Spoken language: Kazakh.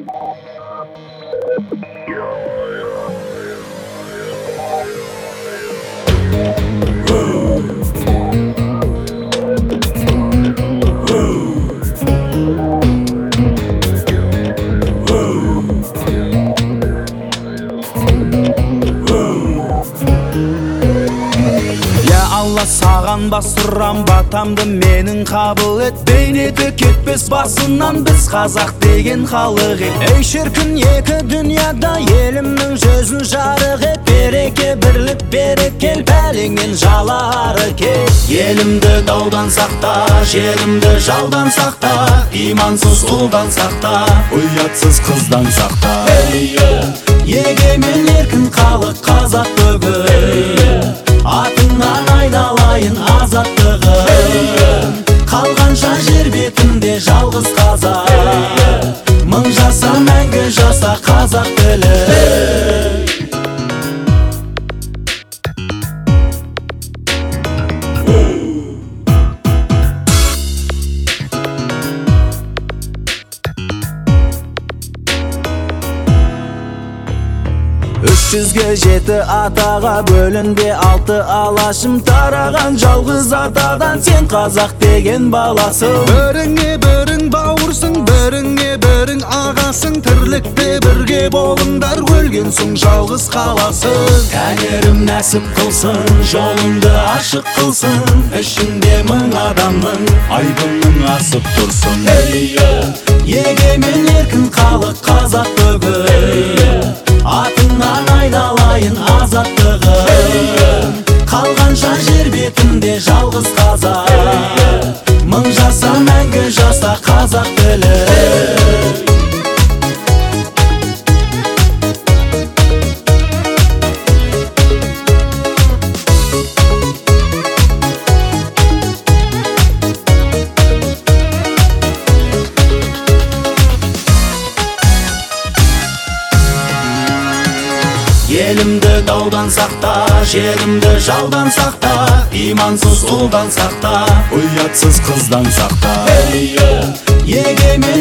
Алла саған бас ұрам батамды менің қабыл ет, бейнеті кетпес басынан біз қазақ деген халық ет. Ей шіркін екі дүнияда елімнің жүзін жарық ет, береке бірлік берекел пәлеңнен жалары кет. Елімді даудан сақта, жерімді жаудан сақта, имансыз ұлдан сақта, ұятсыз қыздан сақта. Егемен еркін халық қазақ бүгін, атыңнан айналайын азаттығын. Қалғанша жер бетінде жалғыз қазақ, мың жаса мәңгі жаса қазақ тілі. Жүзге жеті атаға бөлінбе алты алашым, тараған жалғыз атадан сен қазақ деген баласың. Біріңе бірің бауырсың, біріңе бірің ағасың, тірлікте бірге болыңдар, өлген соң жалғыз қаласың. Тәңірім нәсіп қылсын, жолыңды ашық қылсын, ішінде мың адамның айбының асып тұрсын. Егемен еркін халық қазақ бүгін, атыңнан айналайын азаттығын. Қалғанша жер бетінде жалғыз қазақ, мың жаса мәңгі жаса қазақ тілі. Елімді даудан сақта, жерімді жаудан сақта, имансыз ұлдан сақта, ұятсыз қыздан сақта. Егемен